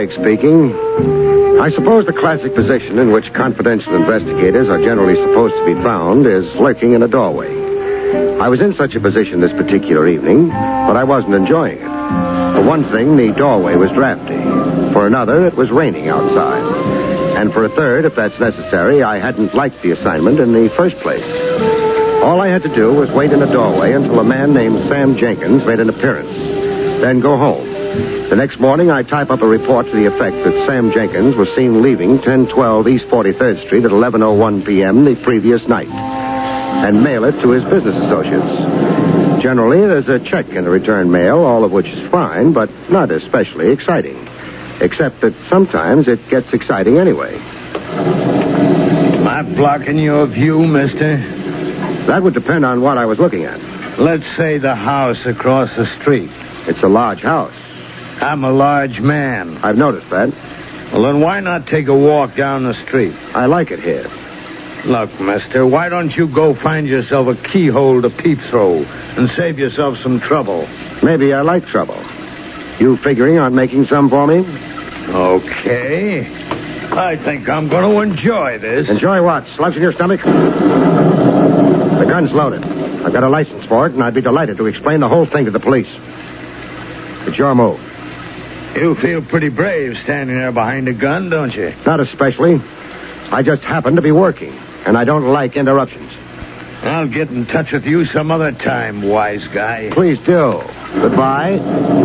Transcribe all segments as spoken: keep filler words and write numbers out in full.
Craig speaking. I suppose the classic position in which confidential investigators are generally supposed to be found is lurking in a doorway. I was in such a position this particular evening, but I wasn't enjoying it. For one thing, the doorway was drafty. For another, it was raining outside. And for a third, if that's necessary, I hadn't liked the assignment in the first place. All I had to do was wait in the doorway until a man named Sam Jenkins made an appearance. Then go home. The next morning, I type up a report to the effect that Sam Jenkins was seen leaving ten twelve East forty-third Street at eleven oh one p.m. the previous night, and mail it to his business associates. Generally, there's a check in the return mail, all of which is fine, but not especially exciting. Except that sometimes it gets exciting anyway. Am I blocking your view, mister? That would depend on what I was looking at. Let's say the house across the street. It's a large house. I'm a large man. I've noticed that. Well, then why not take a walk down the street? I like it here. Look, mister, why don't you go find yourself a keyhole to peep through and save yourself some trouble? Maybe I like trouble. You figuring on making some for me? Okay. I think I'm going to enjoy this. Enjoy what? Slugs in your stomach? The gun's loaded. I've got a license for it, and I'd be delighted to explain the whole thing to the police. It's your move. You feel pretty brave standing there behind a gun, don't you? Not especially. I just happen to be working, and I don't like interruptions. I'll get in touch with you some other time, wise guy. Please do. Goodbye.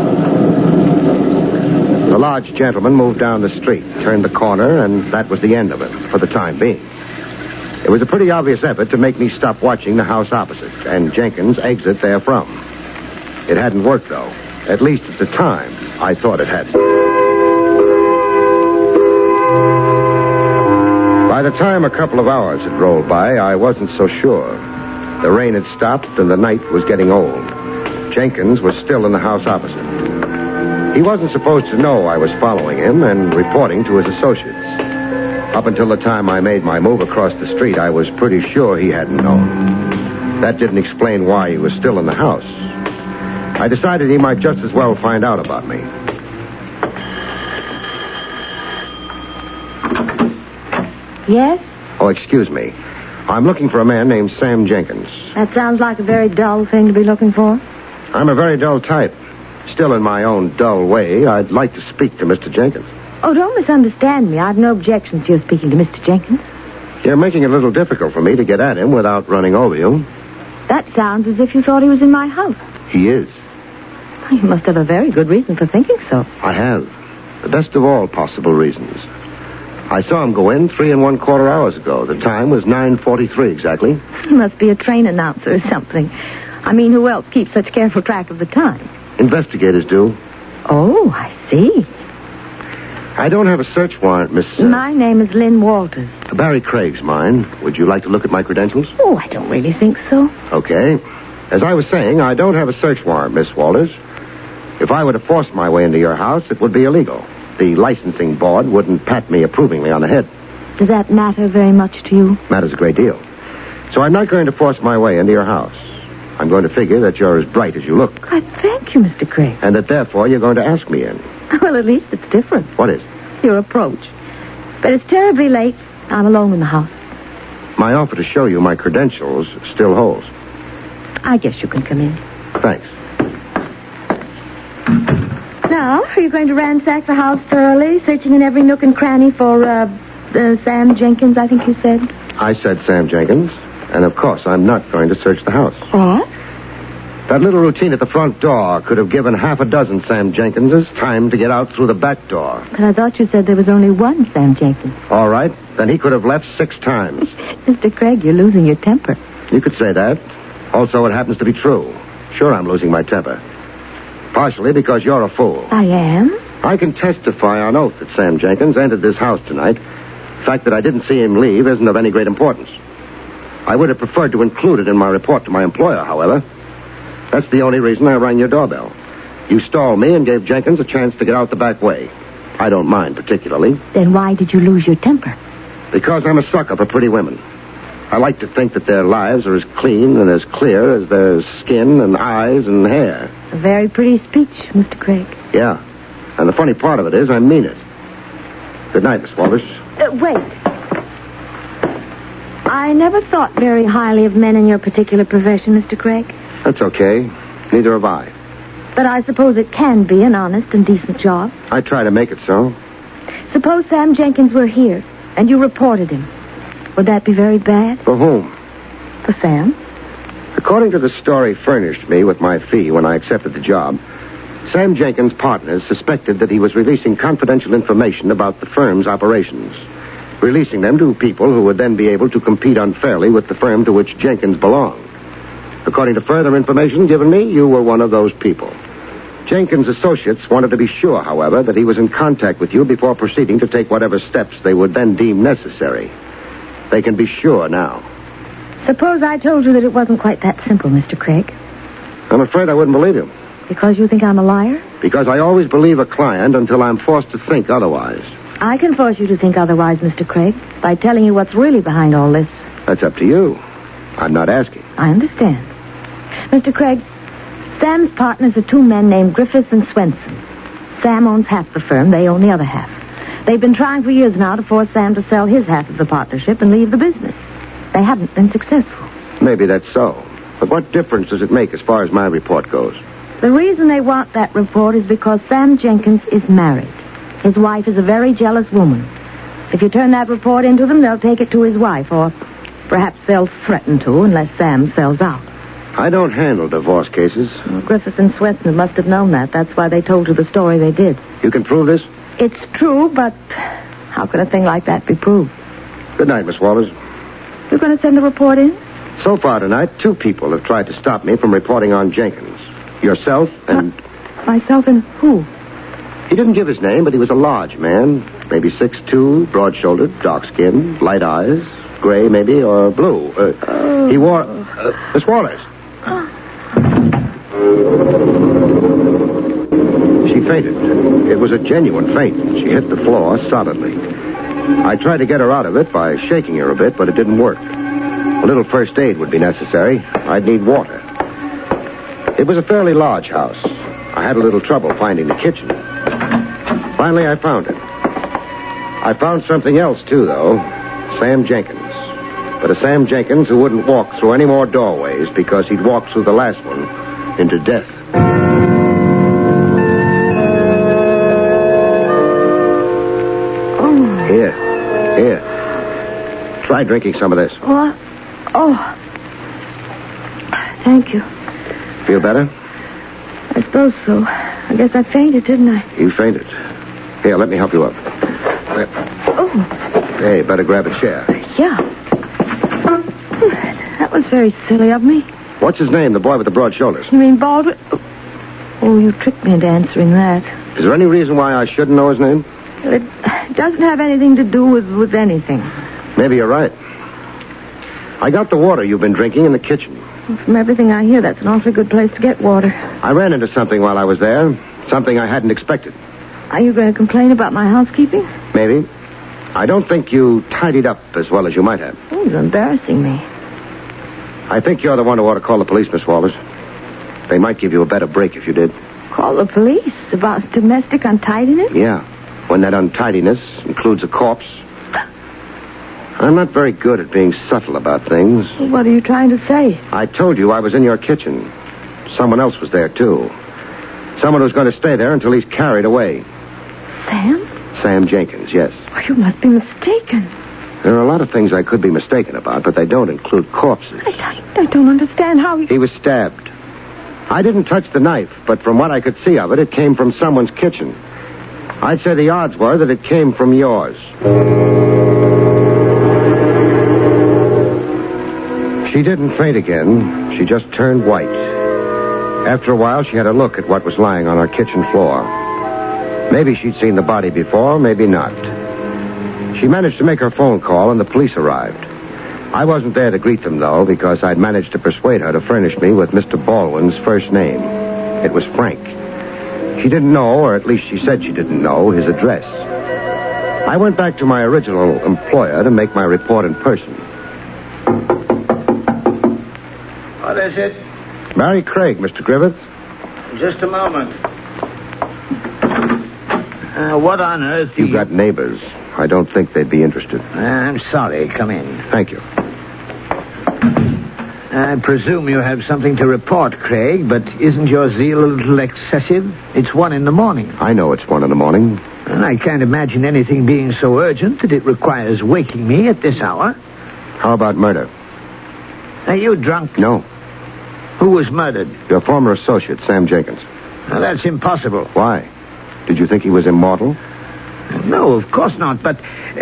The large gentleman moved down the street, turned the corner, and that was the end of it, for the time being. It was a pretty obvious effort to make me stop watching the house opposite, and Jenkins exit therefrom. It hadn't worked, though. At least at the time, I thought it had. By the time a couple of hours had rolled by, I wasn't so sure. The rain had stopped, and the night was getting old. Jenkins was still in the house opposite. He wasn't supposed to know I was following him and reporting to his associates. Up until the time I made my move across the street, I was pretty sure he hadn't known. That didn't explain why he was still in the house. I decided he might just as well find out about me. Yes? Oh, excuse me. I'm looking for a man named Sam Jenkins. That sounds like a very dull thing to be looking for. I'm a very dull type. Still, in my own dull way, I'd like to speak to Mister Jenkins. Oh, don't misunderstand me. I've no objection to your speaking to Mister Jenkins. You're making it a little difficult for me to get at him without running over you. That sounds as if you thought he was in my house. He is. You must have a very good reason for thinking so. I have. The best of all possible reasons. I saw him go in three and one quarter hours ago. The time was nine forty-three exactly. He must be a train announcer or something. I mean, who else keeps such careful track of the time? Investigators do. Oh, I see. I don't have a search warrant, Miss... Uh, my name is Lynn Walters. Barry Craig's mine. Would you like to look at my credentials? Oh, I don't really think so. Okay. As I was saying, I don't have a search warrant, Miss Walters. If I were to force my way into your house, it would be illegal. The licensing board wouldn't pat me approvingly on the head. Does that matter very much to you? Matters a great deal. So I'm not going to force my way into your house. I'm going to figure that you're as bright as you look. I thank you, Mister Craig. And that therefore you're going to ask me in. Well, at least it's different. What is? Your approach. But it's terribly late. I'm alone in the house. My offer to show you my credentials still holds. I guess you can come in. Thanks. Now, are you going to ransack the house thoroughly, searching in every nook and cranny for, uh, uh, Sam Jenkins, I think you said? I said Sam Jenkins. And, of course, I'm not going to search the house. What? That little routine at the front door could have given half a dozen Sam Jenkinses time to get out through the back door. But I thought you said there was only one Sam Jenkins. All right. Then he could have left six times. Mister Craig, you're losing your temper. You could say that. Also, it happens to be true. Sure, I'm losing my temper. Partially because you're a fool. I am? I can testify on oath that Sam Jenkins entered this house tonight. The fact that I didn't see him leave isn't of any great importance. I would have preferred to include it in my report to my employer, however. That's the only reason I rang your doorbell. You stalled me and gave Jenkins a chance to get out the back way. I don't mind particularly. Then why did you lose your temper? Because I'm a sucker for pretty women. I like to think that their lives are as clean and as clear as their skin and eyes and hair. A very pretty speech, Mister Craig. Yeah. And the funny part of it is I mean it. Good night, Miss Walters. Uh, wait. I never thought very highly of men in your particular profession, Mister Craig. That's okay. Neither have I. But I suppose it can be an honest and decent job. I try to make it so. Suppose Sam Jenkins were here, and you reported him. Would that be very bad? For whom? For Sam? According to the story furnished me with my fee when I accepted the job, Sam Jenkins' partners suspected that he was releasing confidential information about the firm's operations, releasing them to people who would then be able to compete unfairly with the firm to which Jenkins belonged. According to further information given me, you were one of those people. Jenkins' associates wanted to be sure, however, that he was in contact with you before proceeding to take whatever steps they would then deem necessary. They can be sure now. Suppose I told you that it wasn't quite that simple, Mister Craig. I'm afraid I wouldn't believe you. Because you think I'm a liar? Because I always believe a client until I'm forced to think otherwise. I can force you to think otherwise, Mister Craig, by telling you what's really behind all this. That's up to you. I'm not asking. I understand. Mister Craig, Sam's partners are two men named Griffiths and Swenson. Sam owns half the firm. They own the other half. They've been trying for years now to force Sam to sell his half of the partnership and leave the business. They haven't been successful. Maybe that's so. But what difference does it make as far as my report goes? The reason they want that report is because Sam Jenkins is married. His wife is a very jealous woman. If you turn that report into them, they'll take it to his wife, or perhaps they'll threaten to unless Sam sells out. I don't handle divorce cases. Well, Griffith and Swenson must have known that. That's why they told you the story they did. You can prove this? It's true, but how can a thing like that be proved? Good night, Miss Walters. You're going to send the report in? So far tonight, two people have tried to stop me from reporting on Jenkins. Yourself and... Uh, myself and who? He didn't give his name, but he was a large man. Maybe six foot two, broad-shouldered, dark-skinned, light eyes, gray maybe, or blue. Uh, oh. He wore... Uh, Miss Walters. She fainted. It was a genuine faint. She hit the floor solidly. I tried to get her out of it by shaking her a bit, but it didn't work. A little first aid would be necessary. I'd need water. It was a fairly large house. I had a little trouble finding the kitchen. Finally, I found it. I found something else, too, though. Sam Jenkins. But a Sam Jenkins who wouldn't walk through any more doorways because he'd walked through the last one into death. Oh. Here. Here. Try drinking some of this. What? Oh. Thank you. Feel better? I suppose so. I guess I fainted, didn't I? You fainted. Here, let me help you up. Oh. Hey, better grab a chair. Yeah. That was very silly of me. What's his name, the boy with the broad shoulders? You mean Baldwin? Oh, you tricked me into answering that. Is there any reason why I shouldn't know his name? Well, it doesn't have anything to do with, with anything. Maybe you're right. I got the water you've been drinking in the kitchen. Well, from everything I hear, that's an awfully good place to get water. I ran into something while I was there. Something I hadn't expected. Are you going to complain about my housekeeping? Maybe. I don't think you tidied up as well as you might have. Oh, you're embarrassing me. I think you're the one who ought to call the police, Miss Walters. They might give you a better break if you did. Call the police about domestic untidiness? Yeah, when that untidiness includes a corpse. I'm not very good at being subtle about things. What are you trying to say? I told you I was in your kitchen. Someone else was there, too. Someone who's going to stay there until he's carried away. Sam? Sam Jenkins, yes. Oh, you must be mistaken. There are a lot of things I could be mistaken about, but they don't include corpses. I, I, I don't understand how he... He was stabbed. I didn't touch the knife, but from what I could see of it, it came from someone's kitchen. I'd say the odds were that it came from yours. She didn't faint again. She just turned white. After a while, she had a look at what was lying on our kitchen floor. Maybe she'd seen the body before, maybe not. She managed to make her phone call, and the police arrived. I wasn't there to greet them, though, because I'd managed to persuade her to furnish me with Mister Baldwin's first name. It was Frank. She didn't know, or at least she said she didn't know, his address. I went back to my original employer to make my report in person. What is it? Mary Craig, Mister Griffith. Just a moment. Uh, what on earth do You've you... got neighbors. I don't think they'd be interested. Uh, I'm sorry. Come in. Thank you. I presume you have something to report, Craig, but isn't your zeal a little excessive? It's one in the morning. I know it's one in the morning. And I can't imagine anything being so urgent that it requires waking me at this hour. How about murder? Are you drunk? No. Who was murdered? Your former associate, Sam Jenkins. Now, that's impossible. Why? Did you think he was immortal? No, of course not, but... Uh,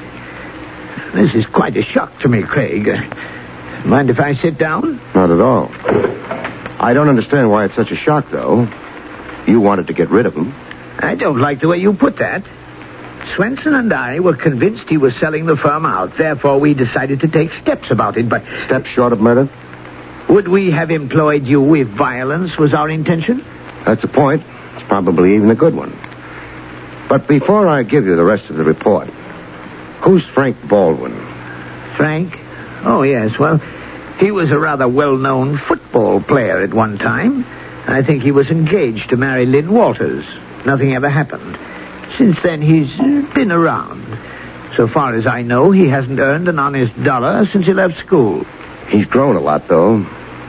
this is quite a shock to me, Craig. Uh, mind if I sit down? Not at all. I don't understand why it's such a shock, though. You wanted to get rid of him. I don't like the way you put that. Swenson and I were convinced he was selling the firm out. Therefore, we decided to take steps about it, but... Steps short of murder? Would we have employed you if violence was our intention? That's the point. It's probably even a good one. But before I give you the rest of the report, who's Frank Baldwin? Frank? Oh, yes, well, he was a rather well-known football player at one time. I think he was engaged to marry Lynn Walters. Nothing ever happened. Since then, he's uh, been around. So far as I know, he hasn't earned an honest dollar since he left school. He's grown a lot, though.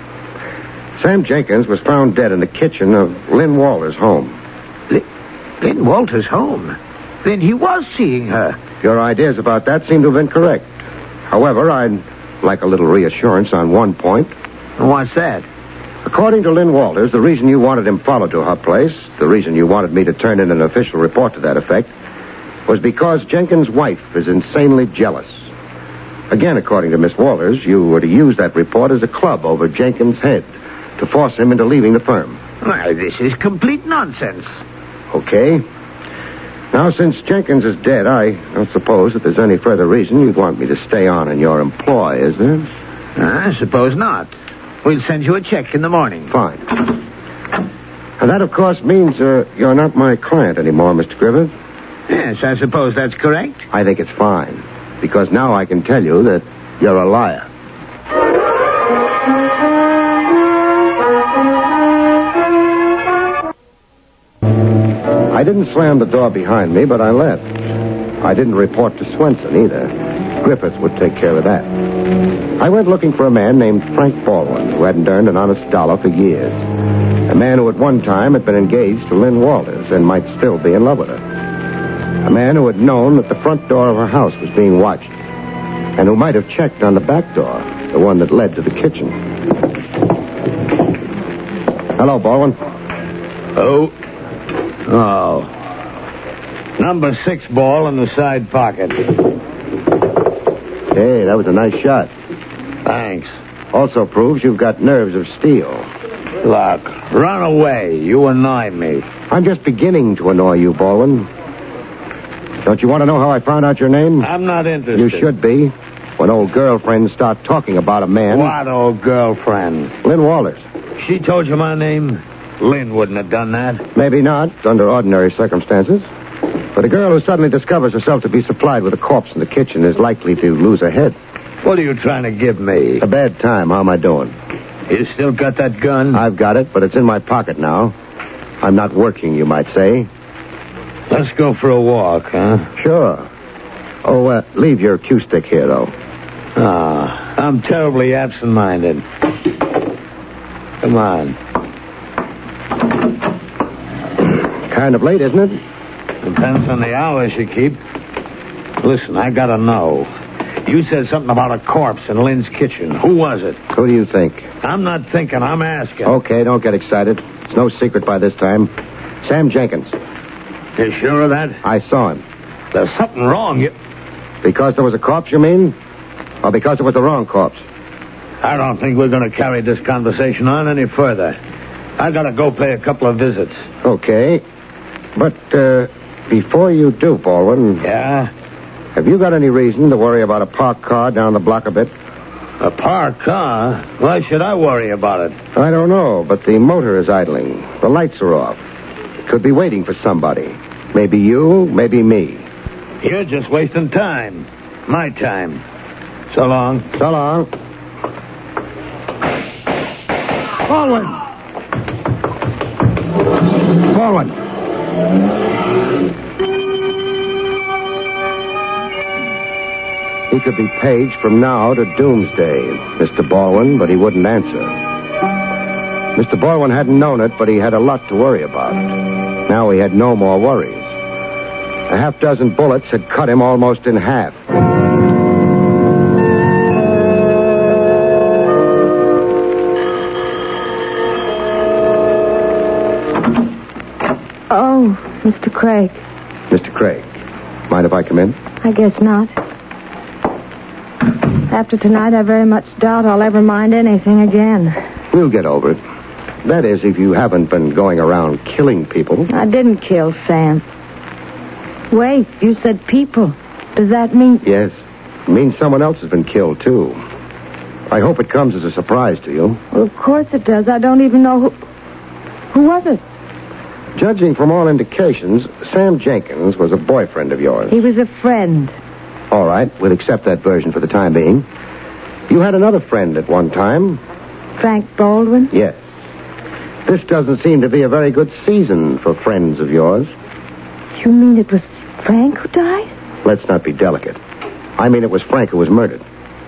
Sam Jenkins was found dead in the kitchen of Lynn Walters' home. L- Lynn Walters' home? Then he was seeing her. Your ideas about that seem to have been correct. However, I'd like a little reassurance on one point. What's that? According to Lynn Walters, the reason you wanted him followed to her place, the reason you wanted me to turn in an official report to that effect, was because Jenkins' wife is insanely jealous. Again, according to Miss Walters, you were to use that report as a club over Jenkins' head to force him into leaving the firm. Well, this is complete nonsense. Okay. Now, since Jenkins is dead, I don't suppose that there's any further reason you'd want me to stay on in your employ, is there? I suppose not. We'll send you a check in the morning. Fine. And that, of course, means uh, you're not my client anymore, Mister Griffith. Yes, I suppose that's correct. I think it's fine, because now I can tell you that you're a liar. I didn't slam the door behind me, but I left. I didn't report to Swenson either. Griffith would take care of that. I went looking for a man named Frank Baldwin, who hadn't earned an honest dollar for years. A man who at one time had been engaged to Lynn Walters and might still be in love with her. A man who had known that the front door of her house was being watched, and who might have checked on the back door, the one that led to the kitchen. Hello, Baldwin. Oh. Oh. Number six ball in the side pocket. Hey, that was a nice shot. Thanks. Also proves you've got nerves of steel. Look, run away. You annoy me. I'm just beginning to annoy you, Baldwin. Don't you want to know how I found out your name? I'm not interested. You should be. When old girlfriends start talking about a man... What old girlfriend? Lynn Walters. She told you my name? Lynn wouldn't have done that. Maybe not, under ordinary circumstances. But a girl who suddenly discovers herself to be supplied with a corpse in the kitchen is likely to lose her head. What are you trying to give me? A bad time. How am I doing? You still got that gun? I've got it, but it's in my pocket now. I'm not working, you might say. Let's go for a walk, huh? Sure. Oh, uh, leave your cue stick here, though. Ah, I'm terribly absent-minded. Come on. Kind of late, isn't it? Depends on the hours you keep. Listen, I gotta know. You said something about a corpse in Lynn's kitchen. Who was it? Who do you think? I'm not thinking, I'm asking. Okay, don't get excited. It's no secret by this time. Sam Jenkins. You sure of that? I saw him. There's something wrong. You... Because there was a corpse, you mean? Or because it was the wrong corpse? I don't think we're going to carry this conversation on any further. I gotta go pay a couple of visits. Okay. But, uh, before you do, Baldwin... Yeah? Have you got any reason to worry about a parked car down the block a bit? A parked car? Why should I worry about it? I don't know, but the motor is idling. The lights are off. It could be waiting for somebody. Maybe you, maybe me. You're just wasting time. My time. So long. So long. Baldwin! Baldwin! He could be paged from now to doomsday, Mister Baldwin, but he wouldn't answer. Mister Baldwin hadn't known it, but he had a lot to worry about. Now he had no more worries. A half dozen bullets had cut him almost in half. Oh, Mister Craig. Mister Craig, mind if I come in? I guess not. After tonight, I very much doubt I'll ever mind anything again. We'll get over it. That is, if you haven't been going around killing people. I didn't kill Sam. Wait, you said people. Does that mean... Yes. It means someone else has been killed, too. I hope it comes as a surprise to you. Well, of course it does. I don't even know who... Who was it? Judging from all indications, Sam Jenkins was a boyfriend of yours. He was a friend. All right, we'll accept that version for the time being. You had another friend at one time. Frank Baldwin? Yes. This doesn't seem to be a very good season for friends of yours. You mean it was Frank who died? Let's not be delicate. I mean it was Frank who was murdered.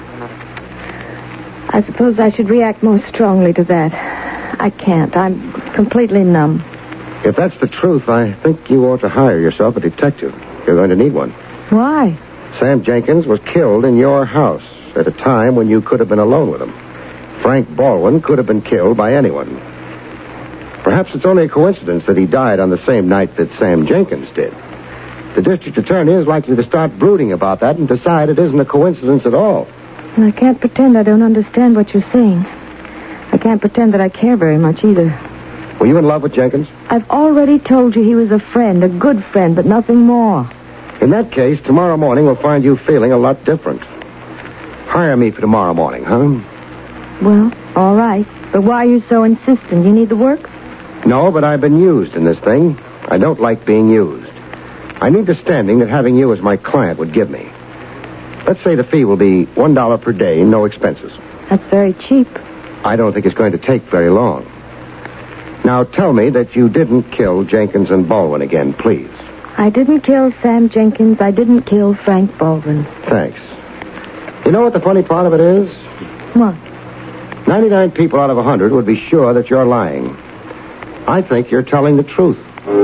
I suppose I should react more strongly to that. I can't. I'm completely numb. If that's the truth, I think you ought to hire yourself a detective. You're going to need one. Why? Sam Jenkins was killed in your house at a time when you could have been alone with him. Frank Baldwin could have been killed by anyone. Perhaps it's only a coincidence that he died on the same night that Sam Jenkins did. The district attorney is likely to start brooding about that and decide it isn't a coincidence at all. And I can't pretend I don't understand what you're saying. I can't pretend that I care very much either. Were you in love with Jenkins? I've already told you he was a friend, a good friend, but nothing more. In that case, tomorrow morning we'll find you feeling a lot different. Hire me for tomorrow morning, huh? Well, all right. But why are you so insistent? You need the work? No, but I've been used in this thing. I don't like being used. I need the standing that having you as my client would give me. Let's say the fee will be one dollar per day, no expenses. That's very cheap. I don't think it's going to take very long. Now tell me that you didn't kill Jenkins and Baldwin again, please. I didn't kill Sam Jenkins. I didn't kill Frank Baldwin. Thanks. You know what the funny part of it is? What? ninety-nine people out of one hundred would be sure that you're lying. I think you're telling the truth.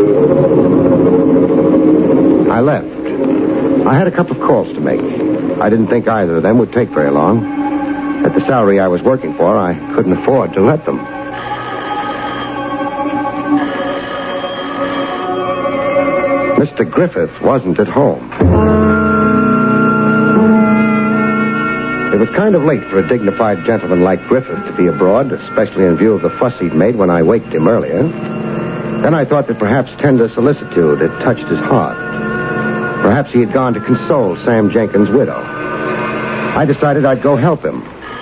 I left. I had a couple of calls to make. I didn't think either of them would take very long. At the salary I was working for, I couldn't afford to let them. Mister Griffith wasn't at home. It was kind of late for a dignified gentleman like Griffith to be abroad, especially in view of the fuss he'd made when I waked him earlier. Then I thought that perhaps tender solicitude had touched his heart. Perhaps he had gone to console Sam Jenkins' widow. I decided I'd go help him.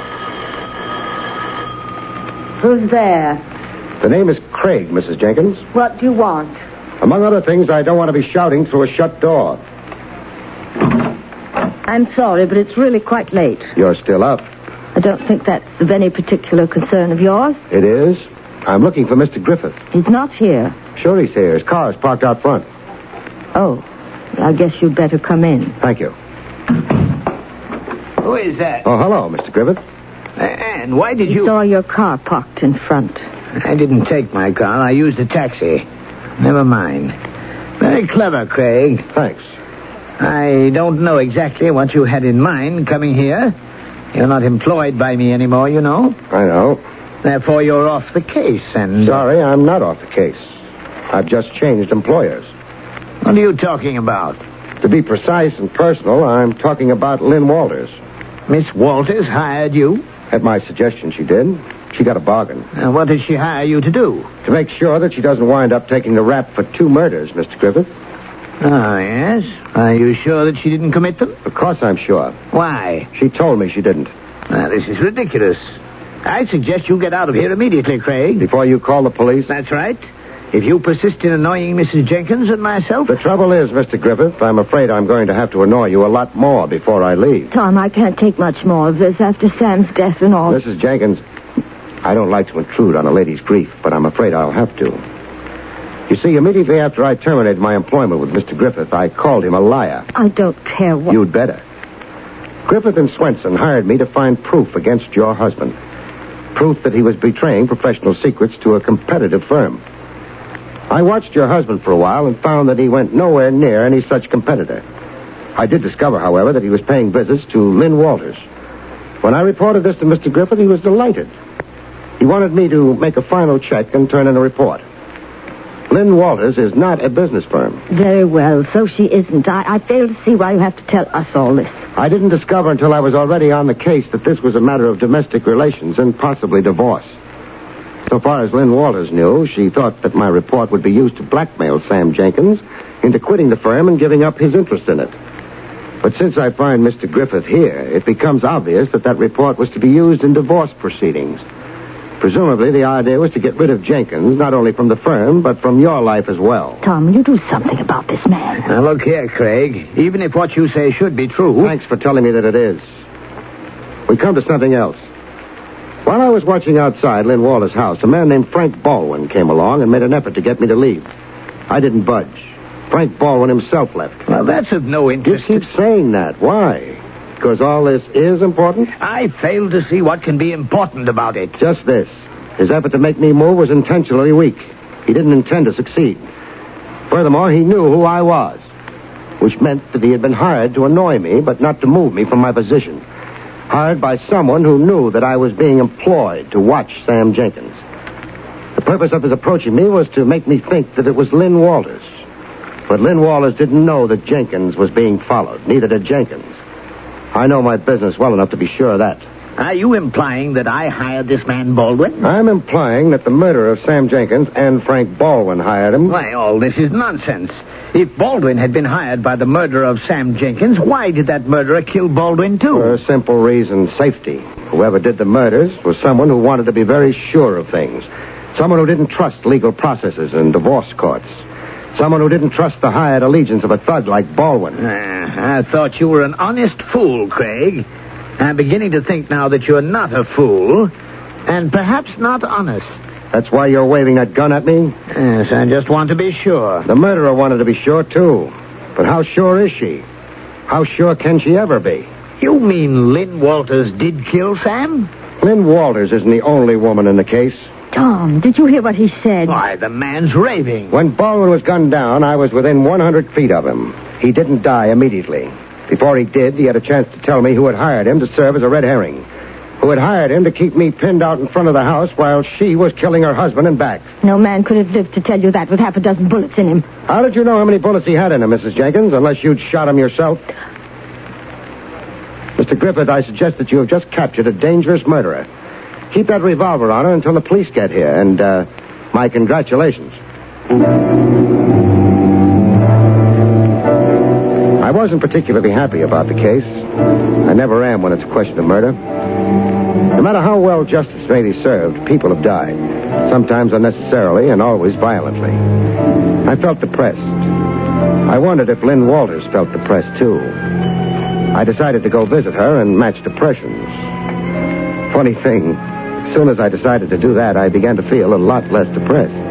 Who's there? The name is Craig, Missus Jenkins. What do you want? Among other things, I don't want to be shouting through a shut door. I'm sorry, but it's really quite late. You're still up. I don't think that's of any particular concern of yours. It is. I'm looking for Mister Griffith. He's not here. Sure he's here. His car is parked out front. Oh, I guess you'd better come in. Thank you. Who is that? Oh, hello, Mister Griffith. And why did He you... saw your car parked in front. I didn't take my car. I used a taxi. Never mind. Very clever, Craig. Thanks. I don't know exactly what you had in mind coming here. You're not employed by me anymore, you know. I know. Therefore, you're off the case, and... Sorry, I'm not off the case. I've just changed employers. What are you talking about? To be precise and personal, I'm talking about Lynn Walters. Miss Walters hired you? At my suggestion, she did. She got a bargain. And what did she hire you to do? To make sure that she doesn't wind up taking the rap for two murders, Mister Griffith. Ah, yes? Are you sure that she didn't commit them? Of course I'm sure. Why? She told me she didn't. Ah, this is ridiculous. I suggest you get out of here immediately, Craig. Before you call the police? That's right. If you persist in annoying Missus Jenkins and myself... The trouble is, Mister Griffith, I'm afraid I'm going to have to annoy you a lot more before I leave. Tom, I can't take much more of this after Sam's death and all. Missus Jenkins, I don't like to intrude on a lady's grief, but I'm afraid I'll have to. You see, immediately after I terminated my employment with Mister Griffith, I called him a liar. I don't care what... You'd better. Griffith and Swenson hired me to find proof against your husband. Proof that he was betraying professional secrets to a competitive firm. I watched your husband for a while and found that he went nowhere near any such competitor. I did discover, however, that he was paying visits to Lynn Walters. When I reported this to Mister Griffith, he was delighted. He wanted me to make a final check and turn in a report. Lynn Walters is not a business firm. Very well, so she isn't. I, I fail to see why you have to tell us all this. I didn't discover until I was already on the case that this was a matter of domestic relations and possibly divorce. So far as Lynn Walters knew, she thought that my report would be used to blackmail Sam Jenkins into quitting the firm and giving up his interest in it. But since I find Mister Griffith here, it becomes obvious that that report was to be used in divorce proceedings. Presumably, the idea was to get rid of Jenkins, not only from the firm, but from your life as well. Tom, you do something about this man. Now, look here, Craig. Even if what you say should be true... Thanks for telling me that it is. We come to something else. While I was watching outside Lynn Walters' house, a man named Frank Baldwin came along and made an effort to get me to leave. I didn't budge. Frank Baldwin himself left. Well, that's of no You interest. keep saying that. Why? Because all this is important? I fail to see what can be important about it. Just this. His effort to make me move was intentionally weak. He didn't intend to succeed. Furthermore, he knew who I was, which meant that he had been hired to annoy me, but not to move me from my position. Hired by someone who knew that I was being employed to watch Sam Jenkins. The purpose of his approaching me was to make me think that it was Lynn Walters. But Lynn Walters didn't know that Jenkins was being followed. Neither did Jenkins. I know my business well enough to be sure of that. Are you implying that I hired this man Baldwin? I'm implying that the murder of Sam Jenkins and Frank Baldwin hired him. Why, all this is nonsense. If Baldwin had been hired by the murderer of Sam Jenkins, why did that murderer kill Baldwin, too? For a simple reason, safety. Whoever did the murders was someone who wanted to be very sure of things. Someone who didn't trust legal processes and divorce courts. Someone who didn't trust the hired allegiance of a thug like Baldwin. Uh, I thought you were an honest fool, Craig. I'm beginning to think now that you're not a fool, and perhaps not honest. That's why you're waving that gun at me? Yes, I just want to be sure. The murderer wanted to be sure, too. But how sure is she? How sure can she ever be? You mean Lynn Walters did kill Sam? Lynn Walters isn't the only woman in the case. Tom, did you hear what he said? Why, the man's raving. When Baldwin was gunned down, I was within one hundred feet of him. He didn't die immediately. Before he did, he had a chance to tell me who had hired him to serve as a red herring. Who had hired him to keep me pinned out in front of the house while she was killing her husband and back. No man could have lived to tell you that with half a dozen bullets in him. How did you know how many bullets he had in him, Missus Jenkins, unless you'd shot him yourself? Mister Griffith, I suggest that you have just captured a dangerous murderer. Keep that revolver on her until the police get here, and, uh, my congratulations. I wasn't particularly happy about the case. I never am when it's a question of murder. No matter how well justice may be served, people have died. Sometimes unnecessarily and always violently. I felt depressed. I wondered if Lynn Walters felt depressed, too. I decided to go visit her and match depressions. Funny thing, as soon as I decided to do that, I began to feel a lot less depressed.